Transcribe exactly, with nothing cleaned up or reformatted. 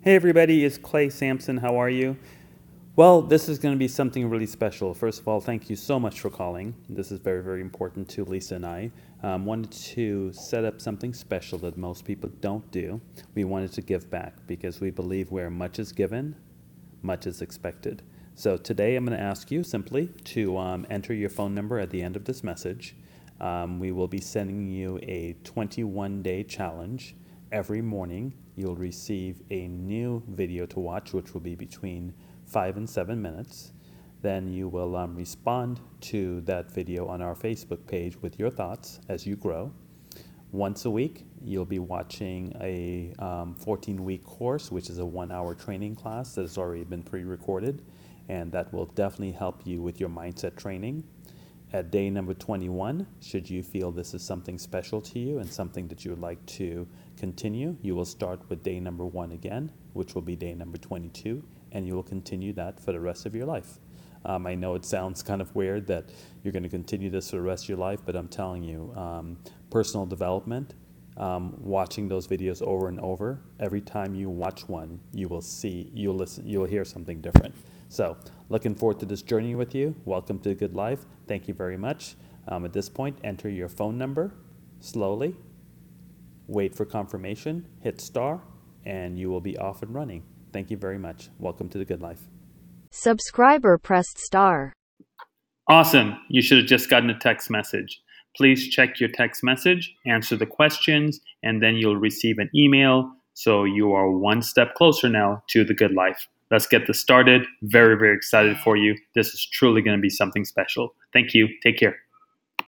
Hey everybody, it's Clay Sampson. How are you? Well, this is going to be something really special. First of all, thank you so much for calling. This is very, very important to Lisa and I. Um, wanted to set up something special that most people don't do. We wanted to give back because we believe where much is given, much is expected. So today I'm going to ask you simply to um, enter your phone number at the end of this message. Um, we will be sending you a twenty-one day challenge. Every morning you'll receive a new video to watch, which will be between five and seven minutes. Then you will um, respond to that video on our Facebook page with your thoughts as you grow. Once a week, you'll be watching a fourteen-week um, course, which is a one-hour training class that has already been pre-recorded, and that will definitely help you with your mindset training. At day number twenty-one, should you feel this is something special to you and something that you would like to continue, you will start with day number one again, which will be day number twenty-two, and you will continue that for the rest of your life. Um, I know it sounds kind of weird that you're going to continue this for the rest of your life, but I'm telling you, um, personal development, um, watching those videos over and over, every time you watch one, you will see, you'll listen, you'll hear something different. So, looking forward to this journey with you. Welcome to Good Life. Thank you very much. Um, at this point, enter your phone number slowly, wait for confirmation, hit star, and you will be off and running. Thank you very much. Welcome to the Good Life. Subscriber pressed star. Awesome. You should have just gotten a text message. Please check your text message, answer the questions, and then you'll receive an email. So you are one step closer now to the good life. Let's get this started. Very, very excited for you. This is truly going to be something special. Thank you. Take care.